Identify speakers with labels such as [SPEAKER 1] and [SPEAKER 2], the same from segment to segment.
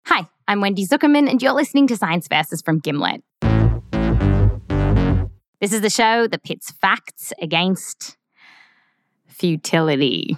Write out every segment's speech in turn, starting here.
[SPEAKER 1] Hi, I'm Wendy Zuckerman, and you're listening to Science Versus from Gimlet. This is the show that pits facts against futility.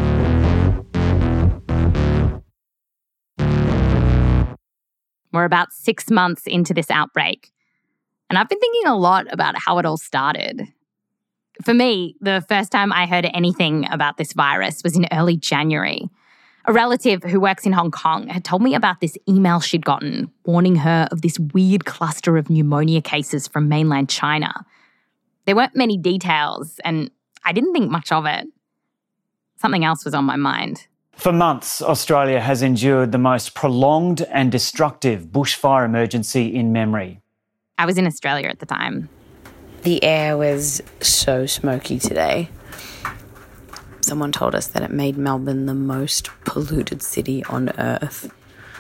[SPEAKER 1] We're about 6 months into this outbreak, and I've been thinking a lot about how it all started. For me, the first time I heard anything about this virus was in early January. A relative who works in Hong Kong had told me about this email she'd gotten warning her of this weird cluster of pneumonia cases from mainland China. There weren't many details, and I didn't think much of it. Something else was on my mind.
[SPEAKER 2] For months, Australia has endured the most prolonged and destructive bushfire emergency in memory.
[SPEAKER 1] I was in Australia at the time.
[SPEAKER 3] The air was so smoky today. Someone told us that it made Melbourne the most polluted city on earth.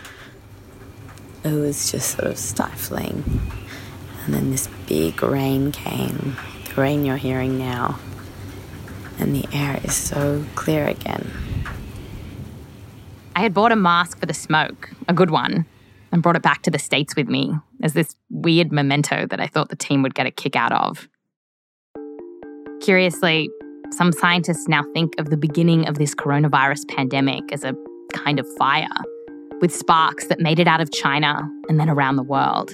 [SPEAKER 3] It was just sort of stifling. And then this big rain came, the rain you're hearing now. And the air is so clear again.
[SPEAKER 1] I had bought a mask for the smoke, a good one, and brought it back to the States with me as this weird memento that I thought the team would get a kick out of. Curiously, some scientists now think of the beginning of this coronavirus pandemic as a kind of fire, with sparks that made it out of China and then around the world.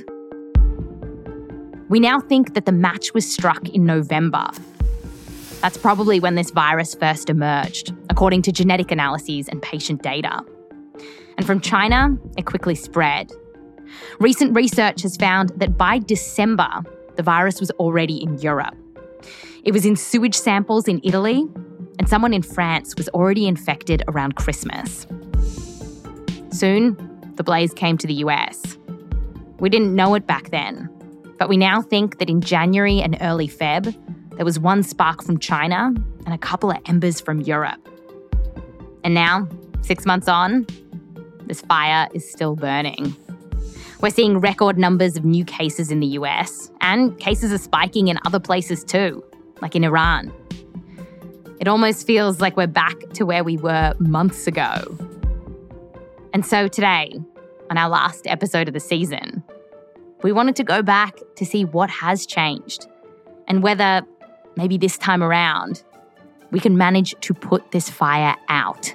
[SPEAKER 1] We now think that the match was struck in November. That's probably when this virus first emerged, according to genetic analyses and patient data. And from China, it quickly spread. Recent research has found that by December, the virus was already in Europe. It was in sewage samples in Italy, and someone in France was already infected around Christmas. Soon, the blaze came to the US. We didn't know it back then, but we now think that in January and early Feb, there was one spark from China and a couple of embers from Europe. And now, 6 months on, this fire is still burning. We're seeing record numbers of new cases in the US, and cases are spiking in other places too, like in Iran. It almost feels like we're back to where we were months ago. And so today, on our last episode of the season, we wanted to go back to see what has changed and whether, maybe this time around, we can manage to put this fire out.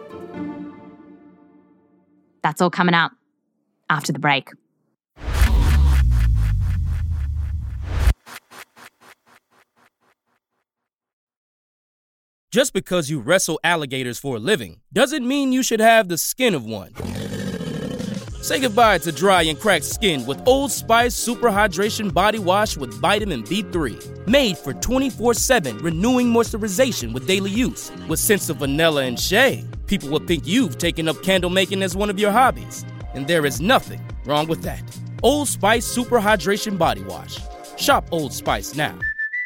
[SPEAKER 1] That's all coming up after the break.
[SPEAKER 4] Just because you wrestle alligators for a living doesn't mean you should have the skin of one. Say goodbye to dry and cracked skin with Old Spice Super Hydration Body Wash with Vitamin B3. Made for 24/7 renewing moisturization with daily use. With scents of vanilla and shea, people will think you've taken up candle making as one of your hobbies. And there is nothing wrong with that. Old Spice Super Hydration Body Wash. Shop Old Spice now.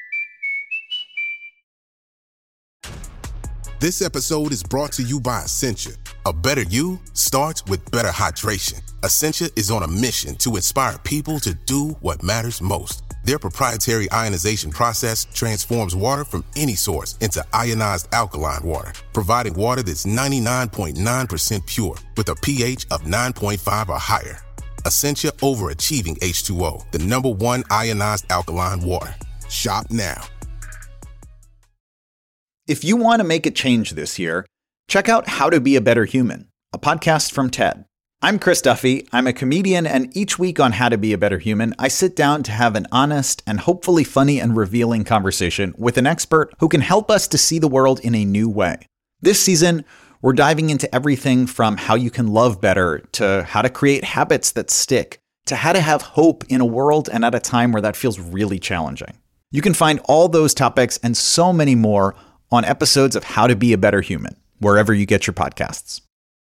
[SPEAKER 5] This episode is brought to you by Essentia. A better you starts with better hydration. Essentia is on a mission to inspire people to do what matters most. Their proprietary ionization process transforms water from any source into ionized alkaline water, providing water that's 99.9% pure with a pH of 9.5 or higher. Essentia overachieving H2O, the #1 ionized alkaline water. Shop now.
[SPEAKER 6] If you want to make a change this year, check out How to Be a Better Human, a podcast from TED. I'm Chris Duffy. I'm a comedian, and each week on How to Be a Better Human, I sit down to have an honest and hopefully funny and revealing conversation with an expert who can help us to see the world in a new way. This season, we're diving into everything from how you can love better to how to create habits that stick to how to have hope in a world and at a time where that feels really challenging. You can find all those topics and so many more on episodes of How to Be a Better Human, wherever you get your podcasts.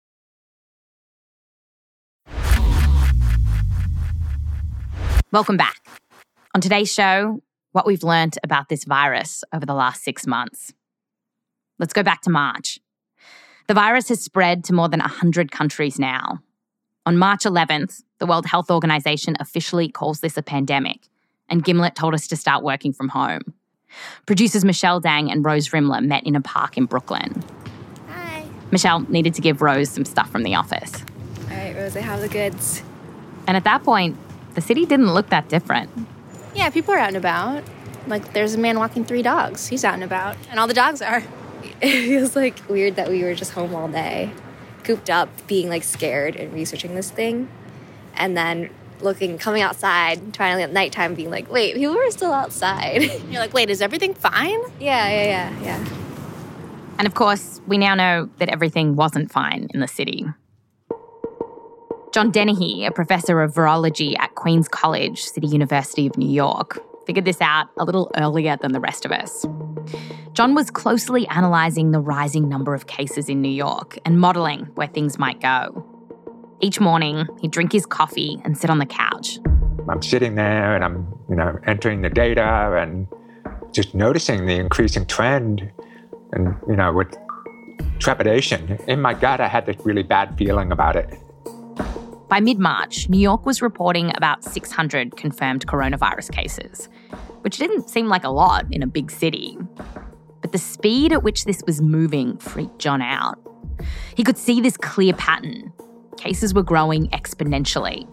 [SPEAKER 1] Welcome back. On today's show, what we've learnt about this virus over the last 6 months. Let's go back to March. The virus has spread to more than 100 countries now. On March 11th, the World Health Organization officially calls this a pandemic, and Gimlet told us to start working from home. Producers Michelle Dang and Rose Rimler met in a park in Brooklyn.
[SPEAKER 3] Hi.
[SPEAKER 1] Michelle needed to give Rose some stuff from the office.
[SPEAKER 3] All right, Rose,
[SPEAKER 7] They have the goods.
[SPEAKER 1] And at that point, the city didn't look that different.
[SPEAKER 7] Yeah, people are out and about. Like, there's a man walking 3 dogs. He's out and about. And all the dogs are. It feels, like, weird that we were just home all day, cooped up, being, like, scared and researching this thing. And then coming outside, trying at nighttime, being like, wait, people are still outside.
[SPEAKER 8] You're like, wait, is everything fine?
[SPEAKER 7] Yeah.
[SPEAKER 1] And of course, we now know that everything wasn't fine in the city. John Dennehy, a professor of virology at Queen's College, City University of New York, figured this out a little earlier than the rest of us. John was closely analysing the rising number of cases in New York and modelling where things might go. Each morning, he'd drink his coffee and sit on the couch.
[SPEAKER 9] I'm sitting there and I'm, entering the data and just noticing the increasing trend and, with trepidation. In my gut, I had this really bad feeling about it.
[SPEAKER 1] By mid-March, New York was reporting about 600 confirmed coronavirus cases, which didn't seem like a lot in a big city. But the speed at which this was moving freaked John out. He could see this clear pattern. Cases were growing exponentially.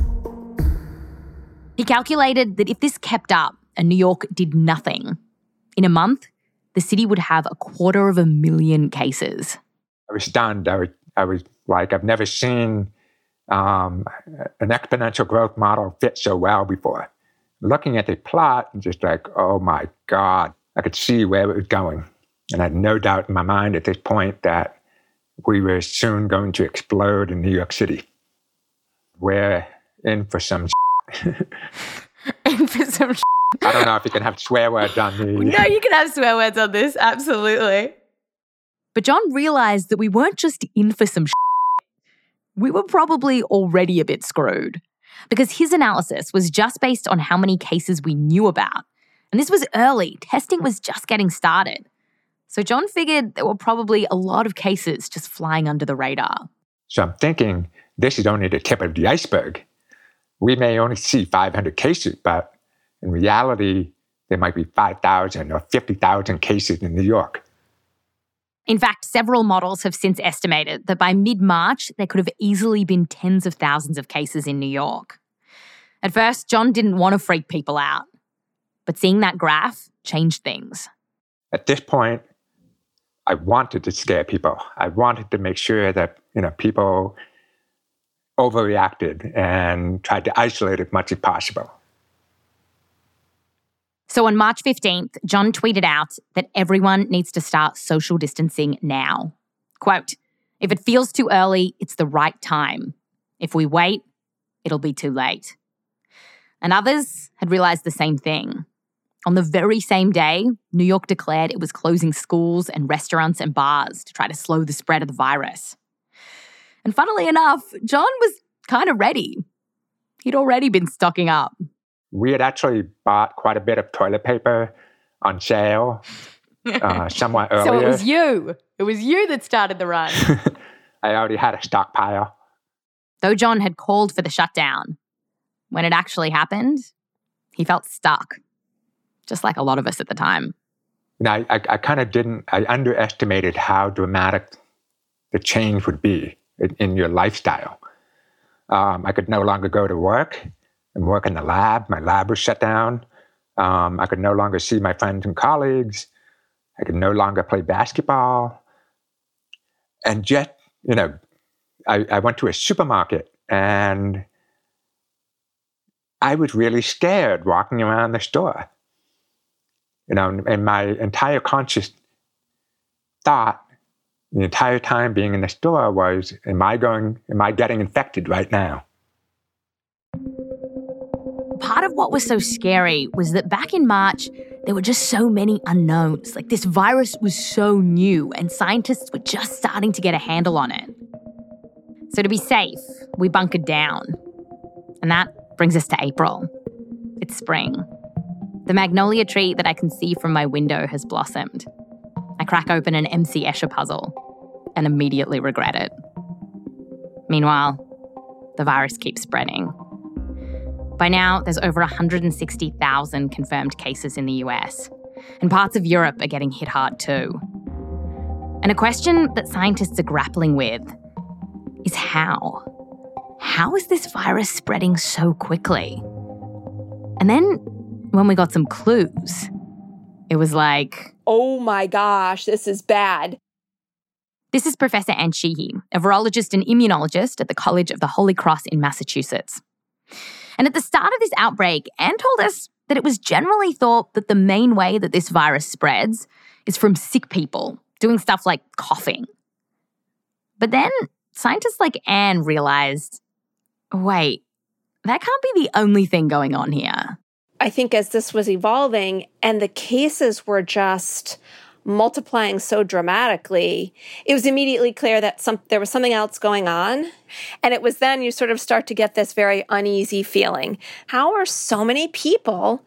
[SPEAKER 1] He calculated that if this kept up and New York did nothing, in a month, the city would have 250,000 cases.
[SPEAKER 9] I was stunned. I was like, I've never seen an exponential growth model fit so well before. Looking at the plot, just like, oh my God, I could see where it was going. And I had no doubt in my mind at this point that we were soon going to explode in New York City. We're in for some
[SPEAKER 1] In for some
[SPEAKER 9] I don't know if you can have swear words on the...
[SPEAKER 1] No, you can have swear words on this, absolutely. But John realised that we weren't just in for some we were probably already a bit screwed. Because his analysis was just based on how many cases we knew about. And this was early. Testing was just getting started. So John figured there were probably a lot of cases just flying under the radar.
[SPEAKER 9] So I'm thinking this is only the tip of the iceberg. We may only see 500 cases, but in reality, there might be 5,000 or 50,000 cases in New York.
[SPEAKER 1] In fact, several models have since estimated that by mid-March, there could have easily been tens of thousands of cases in New York. At first, John didn't want to freak people out. But seeing that graph changed things.
[SPEAKER 9] At this point, I wanted to scare people. I wanted to make sure that, people overreacted and tried to isolate as much as possible.
[SPEAKER 1] So on March 15th, John tweeted out that everyone needs to start social distancing now. Quote, "If it feels too early, it's the right time. If we wait, it'll be too late." And others had realised the same thing. On the very same day, New York declared it was closing schools and restaurants and bars to try to slow the spread of the virus. And funnily enough, John was kind of ready. He'd already been stocking up.
[SPEAKER 9] We had actually bought quite a bit of toilet paper on sale somewhat earlier.
[SPEAKER 1] So it was you. It was you that started the run.
[SPEAKER 9] I already had a stockpile.
[SPEAKER 1] Though John had called for the shutdown, when it actually happened, he felt stuck. Just like a lot of us at the time.
[SPEAKER 9] I underestimated how dramatic the change would be in your lifestyle. I could no longer go to work and work in the lab. My lab was shut down. I could no longer see my friends and colleagues. I could no longer play basketball. And just, I went to a supermarket and I was really scared walking around the store. And my entire conscious thought the entire time being in the store was, am I getting infected right now?
[SPEAKER 1] Part of what was so scary was that back in March, there were just so many unknowns. Like, this virus was so new and scientists were just starting to get a handle on it. So to be safe, we bunkered down. And that brings us to April. It's spring. The magnolia tree that I can see from my window has blossomed. I crack open an MC Escher puzzle and immediately regret it. Meanwhile, the virus keeps spreading. By now, there's over 160,000 confirmed cases in the US, and parts of Europe are getting hit hard too. And a question that scientists are grappling with is how? how is this virus spreading so quickly? And then when we got some clues, it was like,
[SPEAKER 8] oh my gosh, this is bad.
[SPEAKER 1] This is Professor Anne Sheehy, a virologist and immunologist at the College of the Holy Cross in Massachusetts. And at the start of this outbreak, Anne told us that it was generally thought that the main way that this virus spreads is from sick people doing stuff like coughing. But then scientists like Anne realized, wait, that can't be the only thing going on here.
[SPEAKER 8] I think as this was evolving and the cases were just multiplying so dramatically, it was immediately clear that there was something else going on. And it was then you sort of start to get this very uneasy feeling. How are so many people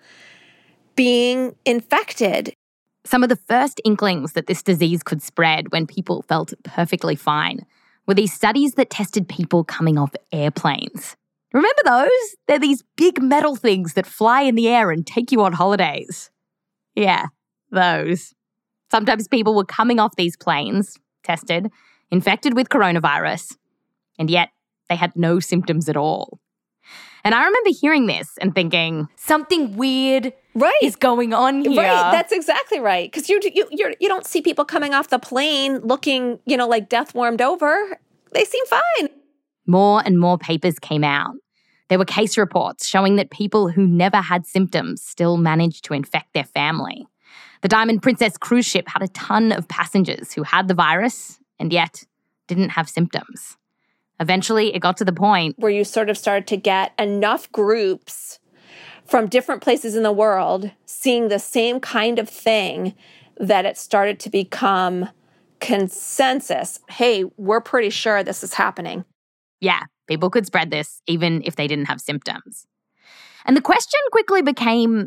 [SPEAKER 8] being infected?
[SPEAKER 1] Some of the first inklings that this disease could spread when people felt perfectly fine were these studies that tested people coming off airplanes. Remember those? They're these big metal things that fly in the air and take you on holidays. Yeah, those. Sometimes people were coming off these planes, tested, infected with coronavirus, and yet they had no symptoms at all. And I remember hearing this and thinking, something weird is going on here.
[SPEAKER 8] Right, that's exactly right. Because you don't see people coming off the plane looking, like death warmed over. They seem fine.
[SPEAKER 1] More and more papers came out. There were case reports showing that people who never had symptoms still managed to infect their family. The Diamond Princess cruise ship had a ton of passengers who had the virus and yet didn't have symptoms. Eventually, it got to the point
[SPEAKER 8] where you sort of started to get enough groups from different places in the world seeing the same kind of thing that it started to become consensus. Hey, we're pretty sure this is happening.
[SPEAKER 1] Yeah, people could spread this even if they didn't have symptoms. And the question quickly became,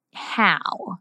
[SPEAKER 1] how?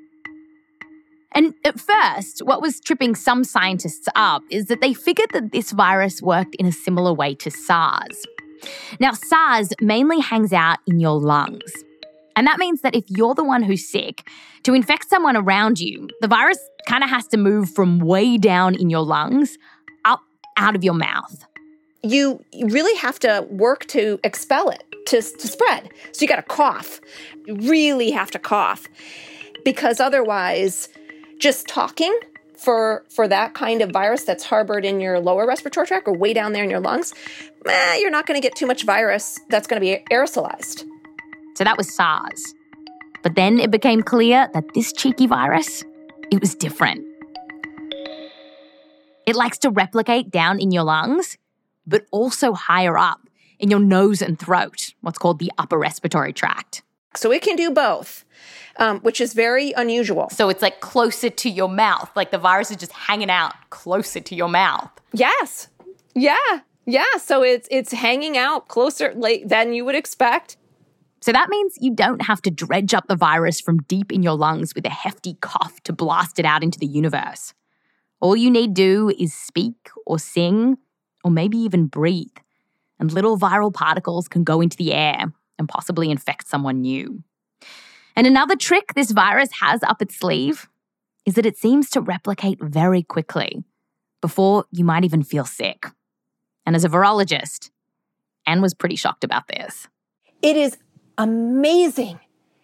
[SPEAKER 1] And at first, what was tripping some scientists up is that they figured that this virus worked in a similar way to SARS. Now, SARS mainly hangs out in your lungs. And that means that if you're the one who's sick, to infect someone around you, the virus kind of has to move from way down in your lungs up out of your mouth.
[SPEAKER 8] You really have to work to expel it, to spread. So you got to cough. You really have to cough. Because otherwise, just talking for that kind of virus that's harbored in your lower respiratory tract or way down there in your lungs, you're not going to get too much virus that's going to be aerosolized.
[SPEAKER 1] So that was SARS. But then it became clear that this cheeky virus, it was different. It likes to replicate down in your lungs, but also higher up in your nose and throat, what's called the upper respiratory tract.
[SPEAKER 8] So it can do both, which is very unusual.
[SPEAKER 1] So it's like closer to your mouth, like the virus is just hanging out closer to your mouth.
[SPEAKER 8] Yes. Yeah. So it's hanging out closer than you would expect.
[SPEAKER 1] So that means you don't have to dredge up the virus from deep in your lungs with a hefty cough to blast it out into the universe. All you need do is speak or sing or maybe even breathe, and little viral particles can go into the air and possibly infect someone new. And another trick this virus has up its sleeve is that it seems to replicate very quickly before you might even feel sick. And as a virologist, Anne was pretty shocked about this.
[SPEAKER 8] It is amazing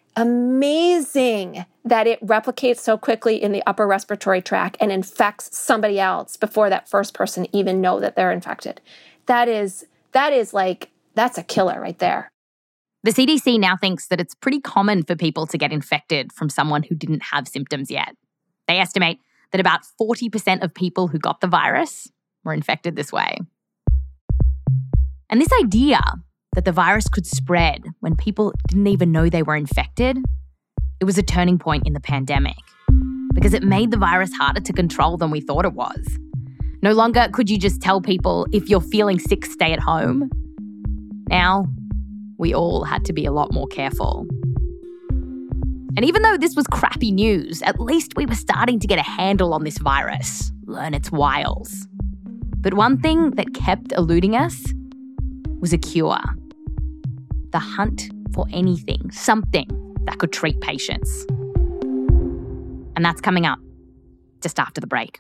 [SPEAKER 8] that it replicates so quickly in the upper respiratory tract and infects somebody else before that first person even know that they're infected. That's a killer right there.
[SPEAKER 1] The CDC now thinks that it's pretty common for people to get infected from someone who didn't have symptoms yet. They estimate that about 40% of people who got the virus were infected this way. And this idea that the virus could spread when people didn't even know they were infected, it was a turning point in the pandemic because it made the virus harder to control than we thought it was. No longer could you just tell people, if you're feeling sick, stay at home. Now, we all had to be a lot more careful. And even though this was crappy news, at least we were starting to get a handle on this virus, learn its wiles. But one thing that kept eluding us was a cure. The hunt for anything, something that could treat patients. And that's coming up just after the break.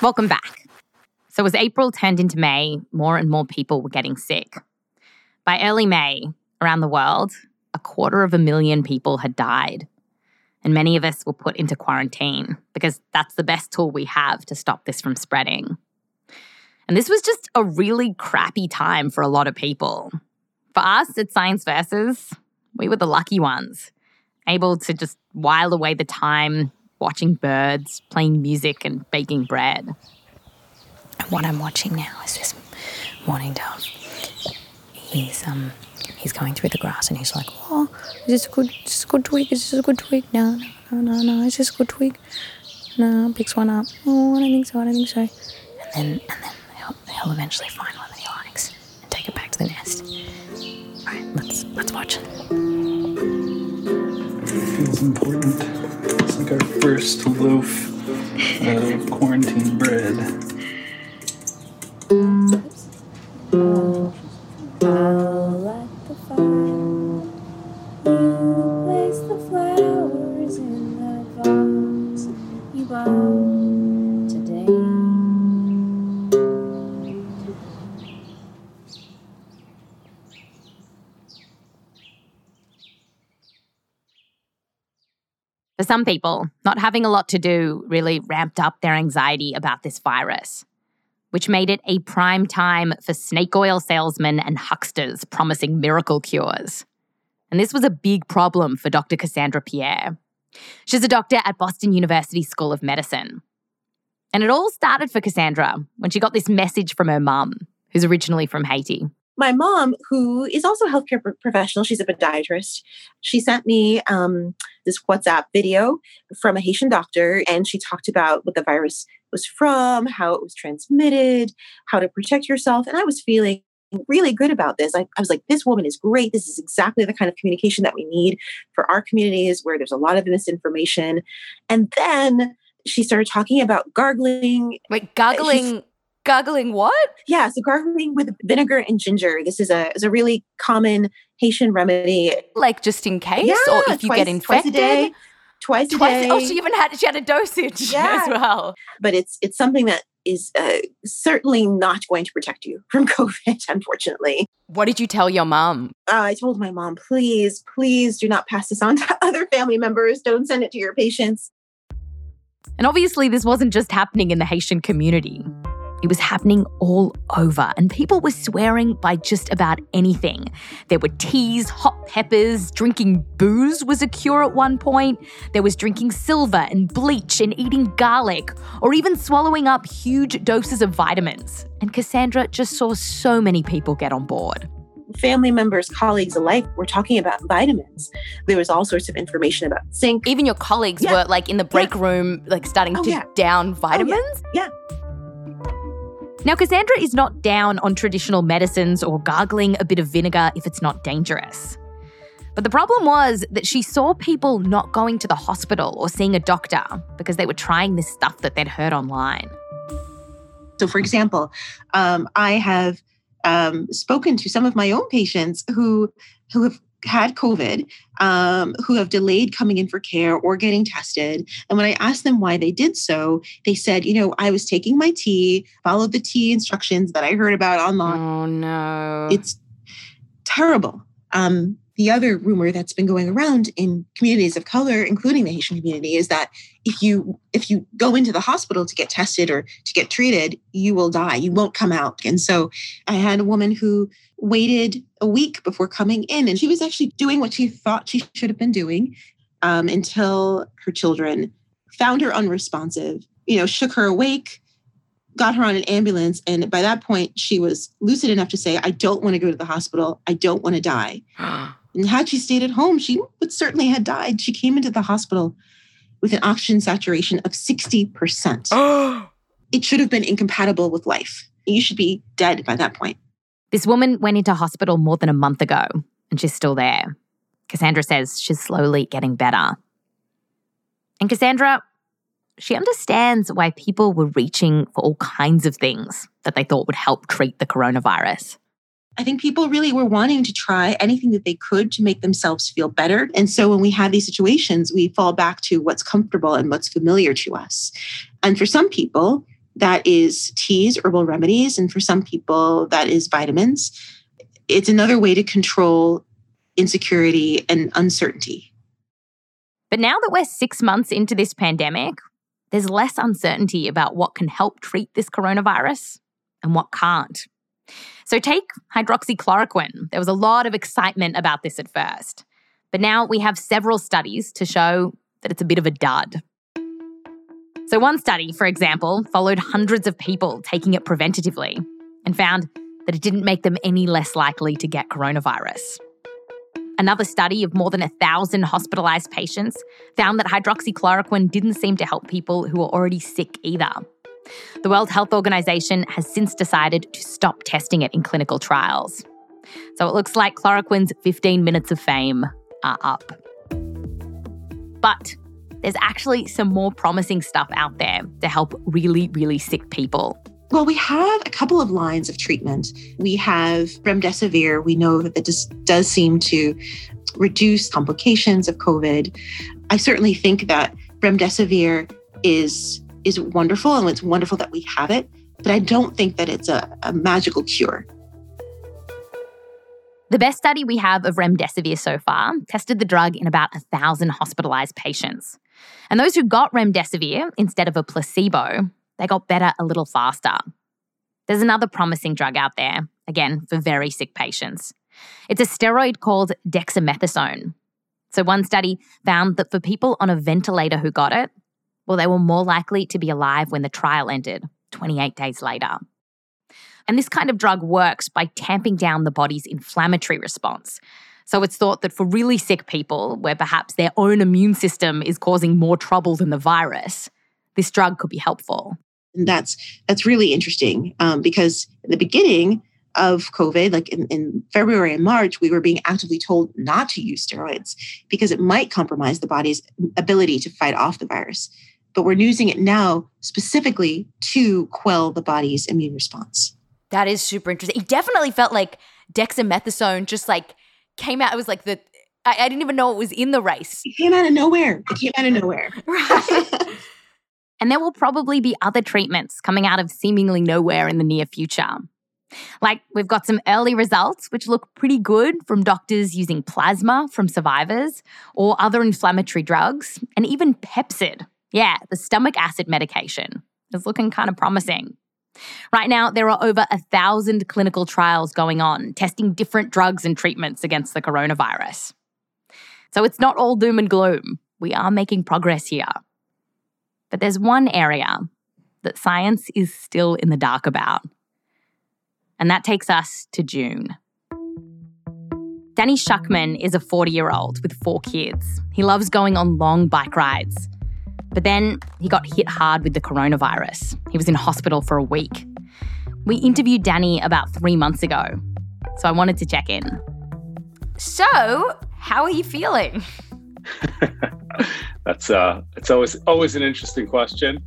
[SPEAKER 1] Welcome back. So as April turned into May, more and more people were getting sick. By early May, around the world, 250,000 people had died. And many of us were put into quarantine because that's the best tool we have to stop this from spreading. And this was just a really crappy time for a lot of people. For us at Science Versus, we were the lucky ones, able to just while away the time watching birds, playing music and baking bread.
[SPEAKER 3] And what I'm watching now is this mourning dove. He's going through the grass and he's like, oh, is this a good twig? Is this a good twig? No, is this a good twig? No, picks one up. Oh, I don't think so. And then he'll eventually find one that he likes and take it back to the nest. All right, let's watch it.
[SPEAKER 10] Feels important. It's like our first loaf of quarantine bread.
[SPEAKER 11] I'll light the fire. You place the flowers in the vase you bought today.
[SPEAKER 1] For some people, not having a lot to do really ramped up their anxiety about this virus, which made it a prime time for snake oil salesmen and hucksters promising miracle cures. And this was a big problem for Dr. Cassandra Pierre. She's a doctor at Boston University School of Medicine. And it all started for Cassandra when she got this message from her mum, who's originally from Haiti.
[SPEAKER 12] My mom, who is also a healthcare professional, she's a podiatrist, she sent me this WhatsApp video from a Haitian doctor, and she talked about what the virus was from, how it was transmitted, how to protect yourself. And I was feeling really good about this. I was like, this woman is great. This is exactly the kind of communication that we need for our communities where there's a lot of misinformation. And then she started talking about gargling.
[SPEAKER 3] Wait, gargling what?
[SPEAKER 12] Yeah, so gargling with vinegar and ginger. This is a really common Haitian remedy.
[SPEAKER 3] Like just in case?
[SPEAKER 12] Yeah,
[SPEAKER 3] or if you get infected?
[SPEAKER 12] Twice a day.
[SPEAKER 3] Oh, she had a dosage as well.
[SPEAKER 12] But it's something that is certainly not going to protect you from COVID, unfortunately.
[SPEAKER 3] What did you tell your mom?
[SPEAKER 12] I told my mom, please do not pass this on to other family members. Don't send it to your patients.
[SPEAKER 1] And obviously this wasn't just happening in the Haitian community. It was happening all over, and people were swearing by just about anything. There were teas, hot peppers, drinking booze was a cure at one point. There was drinking silver and bleach and eating garlic, or even swallowing up huge doses of vitamins. And Cassandra just saw so many people get on board.
[SPEAKER 12] Family members, colleagues alike were talking about vitamins. There was all sorts of information about zinc.
[SPEAKER 3] Even your colleagues were like in the break room, like starting to down vitamins?
[SPEAKER 12] Yeah.
[SPEAKER 1] Now, Cassandra is not down on traditional medicines or gargling a bit of vinegar if it's not dangerous. But the problem was that she saw people not going to the hospital or seeing a doctor because they were trying this stuff that they'd heard online.
[SPEAKER 12] So, for example, I have spoken to some of my own patients who have had COVID, who have delayed coming in for care or getting tested. And when I asked them why they did so, they said, I was taking my tea, followed the tea instructions that I heard about online.
[SPEAKER 3] Oh, no.
[SPEAKER 12] It's terrible. The other rumor that's been going around in communities of color, including the Haitian community, is that if you go into the hospital to get tested or to get treated, you will die. You won't come out. And so I had a woman who waited a week before coming in, and she was actually doing what she thought she should have been doing until her children found her unresponsive, shook her awake, got her on an ambulance. And by that point, she was lucid enough to say, I don't want to go to the hospital. I don't want to die. And had she stayed at home, she would certainly have died. She came into the hospital with an oxygen saturation of 60%. It should have been incompatible with life. You should be dead by that point.
[SPEAKER 1] This woman went into hospital more than a month ago, and she's still there. Cassandra says she's slowly getting better. And Cassandra, she understands why people were reaching for all kinds of things that they thought would help treat the coronavirus.
[SPEAKER 12] I think people really were wanting to try anything that they could to make themselves feel better. And so when we have these situations, we fall back to what's comfortable and what's familiar to us. And for some people, that is teas, herbal remedies, and for some people, that is vitamins. It's another way to control insecurity and uncertainty.
[SPEAKER 1] But now that we're 6 months into this pandemic, there's less uncertainty about what can help treat this coronavirus and what can't. So take hydroxychloroquine. There was a lot of excitement about this at first. But now we have several studies to show that it's a bit of a dud. So one study, for example, followed hundreds of people taking it preventatively and found that it didn't make them any less likely to get coronavirus. Another study of more than 1,000 hospitalised patients found that hydroxychloroquine didn't seem to help people who were already sick either. The World Health Organization has since decided to stop testing it in clinical trials. So it looks like chloroquine's 15 minutes of fame are up. But there's actually some more promising stuff out there to help really, really sick people.
[SPEAKER 12] Well, we have a couple of lines of treatment. We have remdesivir. We know that this does seem to reduce complications of COVID. I certainly think that remdesivir is wonderful, and it's wonderful that we have it, but I don't think that it's a magical cure.
[SPEAKER 1] The best study we have of remdesivir so far tested the drug in about 1,000 hospitalised patients. And those who got remdesivir instead of a placebo, they got better a little faster. There's another promising drug out there, again, for very sick patients. It's a steroid called dexamethasone. So one study found that for people on a ventilator who got it, well, they were more likely to be alive when the trial ended, 28 days later. And this kind of drug works by tamping down the body's inflammatory response. So it's thought that for really sick people, where perhaps their own immune system is causing more trouble than the virus, this drug could be helpful.
[SPEAKER 12] And that's really interesting because in the beginning of COVID, like in February and March, we were being actively told not to use steroids because it might compromise the body's ability to fight off the virus. But we're using it now specifically to quell the body's immune response.
[SPEAKER 13] That is super interesting. It definitely felt like dexamethasone just like came out. It was like I didn't even know it was in the race.
[SPEAKER 12] It came out of nowhere.
[SPEAKER 1] Right. And there will probably be other treatments coming out of seemingly nowhere in the near future. Like, we've got some early results which look pretty good from doctors using plasma from survivors or other inflammatory drugs, and even Pepcid. Yeah, the stomach acid medication is looking kind of promising. Right now, there are over 1,000 clinical trials going on, testing different drugs and treatments against the coronavirus. So it's not all doom and gloom. We are making progress here. But there's one area that science is still in the dark about. And that takes us to June. Danny Schuckman is a 40-year-old with 4 kids. He loves going on long bike rides. But then he got hit hard with the coronavirus. He was in hospital for a week. We interviewed Danny about 3 months ago, so I wanted to check in.
[SPEAKER 13] So, how are you feeling?
[SPEAKER 14] It's always an interesting question.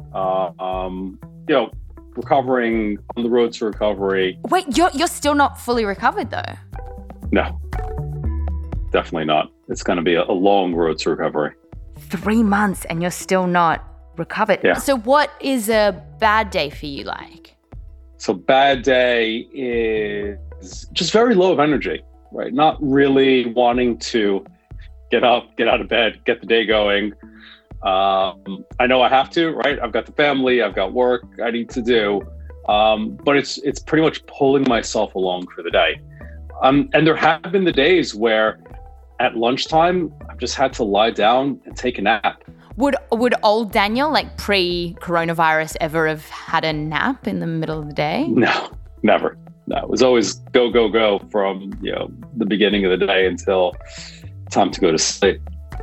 [SPEAKER 14] Recovering, on the road to recovery.
[SPEAKER 13] Wait, you're still not fully recovered though?
[SPEAKER 14] No, definitely not. It's going to be a long road to recovery.
[SPEAKER 13] 3 months and you're still not recovered.
[SPEAKER 14] Yeah.
[SPEAKER 13] So what is a bad day for you like?
[SPEAKER 14] So bad day is just very low of energy, right? Not really wanting to get up, get out of bed, get the day going. I know I have to, right? I've got the family, I've got work I need to do. But it's pretty much pulling myself along for the day. And there have been the days where at lunchtime, I've just had to lie down and take a nap.
[SPEAKER 13] Would old Daniel, like pre-coronavirus, ever have had a nap in the middle of the day?
[SPEAKER 14] No, never. No, it was always go, go, go from the beginning of the day until time to go to sleep.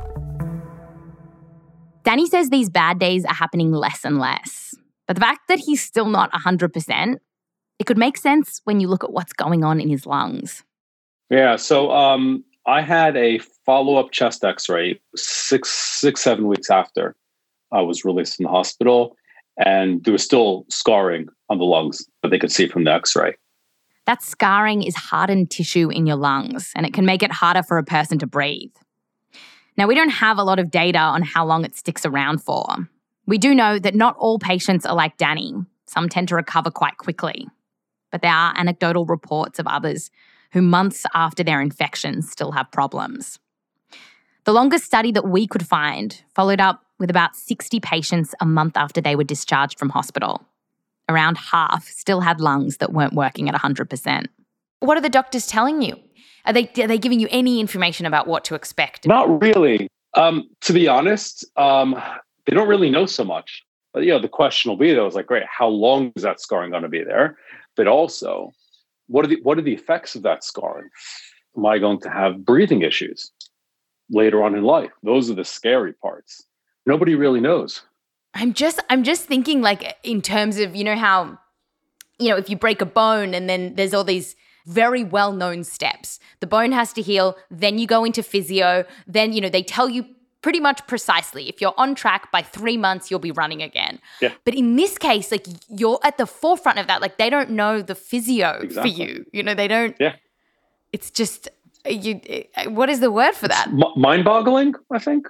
[SPEAKER 1] Danny says these bad days are happening less and less. But the fact that he's still not 100%, it could make sense when you look at what's going on in his lungs.
[SPEAKER 14] Yeah, so I had a follow-up chest x-ray 7 weeks after I was released from the hospital, and there was still scarring on the lungs that they could see from the x-ray.
[SPEAKER 1] That scarring is hardened tissue in your lungs, and it can make it harder for a person to breathe. Now, we don't have a lot of data on how long it sticks around for, We do know that not all patients are like Danny. Some tend to recover quite quickly. But there are anecdotal reports of others who months after their infections still have problems. The longest study that we could find followed up with about 60 patients a month after they were discharged from hospital. Around half still had lungs that weren't working at 100%.
[SPEAKER 13] What are the doctors telling you? Are they giving you any information about what to expect?
[SPEAKER 14] Not really. To be honest, they don't really know so much. But, the question will be, though, is like, great, how long is that scarring going to be there? But also, what are the effects of that scarring? Am I going to have breathing issues later on in life? Those are the scary parts. Nobody really knows.
[SPEAKER 13] I'm just thinking, like, in terms of, how, if you break a bone and then there's all these very well-known steps. The bone has to heal, then you go into physio, then, they tell you pretty much precisely, if you're on track by 3 months, you'll be running again.
[SPEAKER 14] Yeah.
[SPEAKER 13] But in this case, like, you're at the forefront of that. Like, they don't know the physio for you. They don't.
[SPEAKER 14] Yeah.
[SPEAKER 13] It's just, what is the word for that?
[SPEAKER 14] Mind-boggling, I think.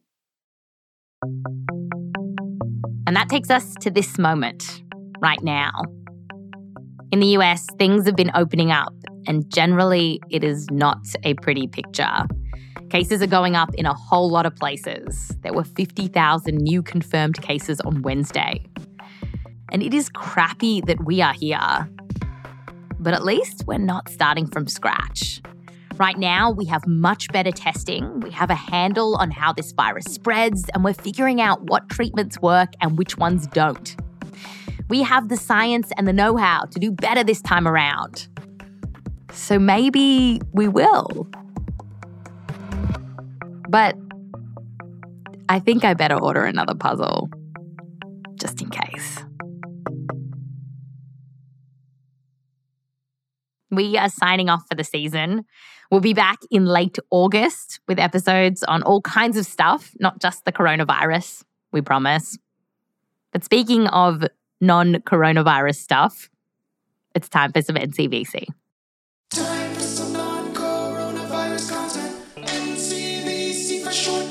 [SPEAKER 1] And that takes us to this moment, right now. In the US, things have been opening up, and generally it is not a pretty picture. Cases are going up in a whole lot of places. There were 50,000 new confirmed cases on Wednesday. And it is crappy that we are here. But at least we're not starting from scratch. Right now, we have much better testing. We have a handle on how this virus spreads, and we're figuring out what treatments work and which ones don't. We have the science and the know-how to do better this time around. So maybe we will. But I think I better order another puzzle, just in case. We are signing off for the season. We'll be back in late August with episodes on all kinds of stuff, not just the coronavirus, we promise. But speaking of non-coronavirus stuff, it's time for some NCVC.
[SPEAKER 15] Time for some non-coronavirus content. NCVC for short.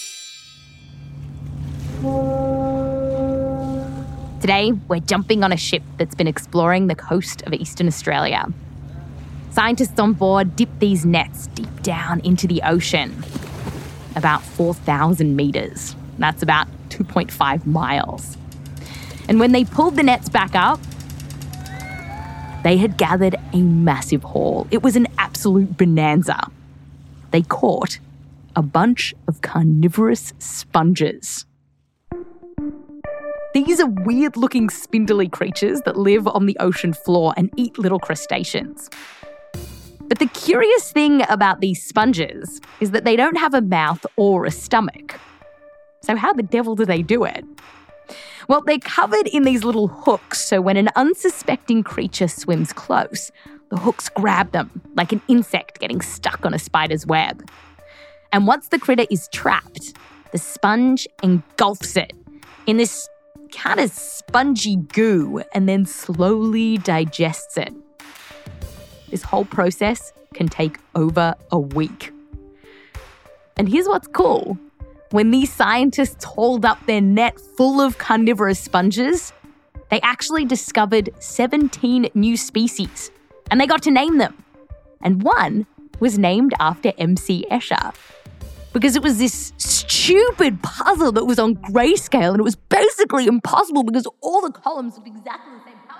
[SPEAKER 1] Today, we're jumping on a ship that's been exploring the coast of Eastern Australia. Scientists on board dip these nets deep down into the ocean, about 4,000 metres. That's about 2.5 miles. And when they pulled the nets back up, they had gathered a massive haul. It was an absolute bonanza. They caught a bunch of carnivorous sponges. These are weird-looking spindly creatures that live on the ocean floor and eat little crustaceans. But the curious thing about these sponges is that they don't have a mouth or a stomach. So how the devil do they do it? Well, they're covered in these little hooks, so when an unsuspecting creature swims close, the hooks grab them, like an insect getting stuck on a spider's web. And once the critter is trapped, the sponge engulfs it in this kind of spongy goo and then slowly digests it. This whole process can take over a week. And here's what's cool. When these scientists hauled up their net full of carnivorous sponges, they actually discovered 17 new species, and they got to name them. And one was named after MC Escher, because it was this stupid puzzle that was on grayscale, and it was basically impossible because all the columns looked exactly the same color.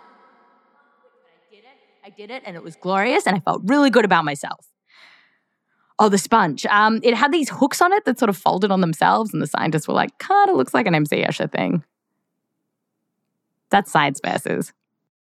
[SPEAKER 1] I did it, and it was glorious, and I felt really good about myself. Oh, the sponge. It had these hooks on it that sort of folded on themselves, and the scientists were like, kind of looks like an MC Escher thing. That's Science Versus.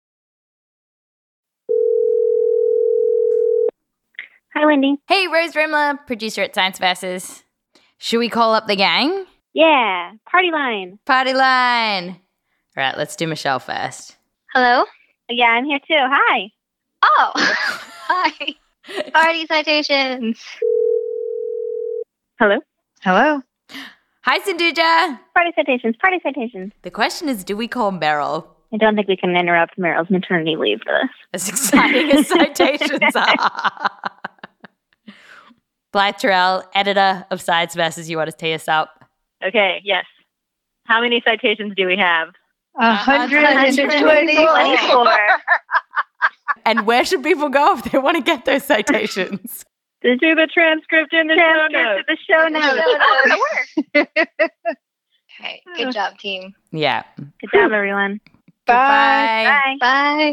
[SPEAKER 16] Hi, Wendy.
[SPEAKER 13] Hey, Rose Rimler, producer at Science Versus. Should we call up the gang?
[SPEAKER 16] Yeah, party line.
[SPEAKER 13] Party line. All right, let's do Michelle first.
[SPEAKER 16] Hello? Yeah, I'm here too. Hi. Oh, hi. Party citations. Hello? Hello?
[SPEAKER 13] Hi, Sindhuja.
[SPEAKER 16] Party citations, party citations.
[SPEAKER 13] The question is, do we call Meryl?
[SPEAKER 16] I don't think we can interrupt Meryl's maternity leave for this.
[SPEAKER 13] As exciting as citations are. Blythe Terrell, editor of Science Versus, you want to tee us up?
[SPEAKER 16] Okay, yes.
[SPEAKER 17] How many citations do we have?
[SPEAKER 16] 124.
[SPEAKER 13] And where should people go if they want to get those citations?
[SPEAKER 17] To do the transcript in the show notes.
[SPEAKER 16] Okay, good job, team.
[SPEAKER 13] Yeah.
[SPEAKER 17] Good job, everyone.
[SPEAKER 13] Bye.
[SPEAKER 16] Bye.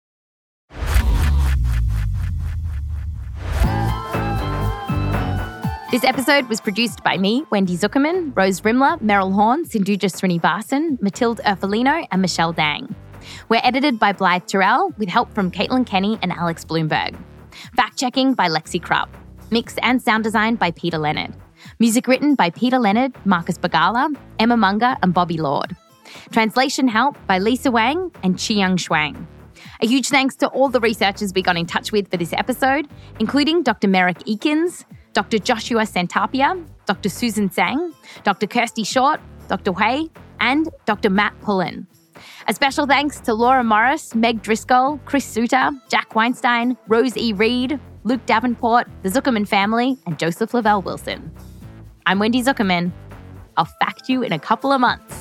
[SPEAKER 1] This episode was produced by me, Wendy Zuckerman, Rose Rimler, Meryl Horn, Sindhuja Srinivasan, Matilde Erfolino, and Michelle Dang. We're edited by Blythe Terrell with help from Caitlin Kenny and Alex Bloomberg. Fact-checking by Lexi Krupp. Mix and sound design by Peter Leonard. Music written by Peter Leonard, Marcus Bagala, Emma Munger, and Bobby Lord. Translation help by Lisa Wang and Chiyoung Shuang. A huge thanks to all the researchers we got in touch with for this episode, including Dr. Merrick Eakins, Dr. Joshua Santapia, Dr. Susan Tsang, Dr. Kirsty Short, Dr. Hui, and Dr. Matt Pullen. A special thanks to Laura Morris, Meg Driscoll, Chris Suter, Jack Weinstein, Rose E. Reed, Luke Davenport, the Zuckerman family, and Joseph Lavelle Wilson. I'm Wendy Zuckerman. I'll fact you in a couple of months.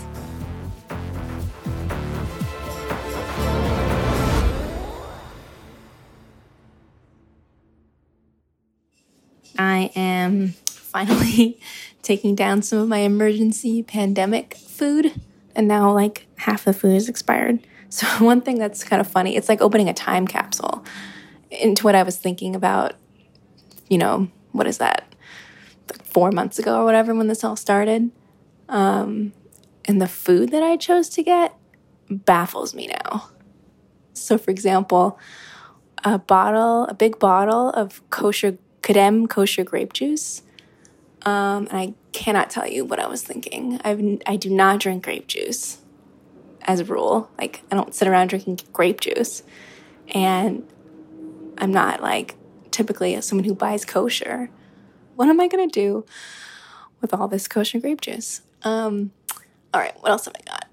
[SPEAKER 18] I am finally taking down some of my emergency pandemic food, and now like half the food is expired. So one thing that's kind of funny, it's like opening a time capsule into what I was thinking about, what is that, like 4 months ago or whatever when this all started. And the food that I chose to get baffles me now. So for example, a big bottle of Kadem kosher grape juice. And I cannot tell you what I was thinking. I do not drink grape juice as a rule. Like, I don't sit around drinking grape juice. And I'm not, like, typically someone who buys kosher. What am I going to do with all this kosher grape juice? All right, what else have I got?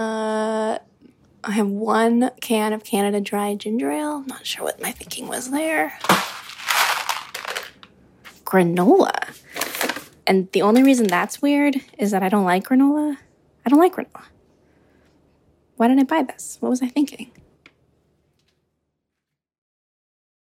[SPEAKER 18] I have 1 can of Canada Dry ginger ale. Not sure what my thinking was there. Granola. And the only reason that's weird is that I don't like granola. I don't like granola. Why did I buy this? What was I thinking?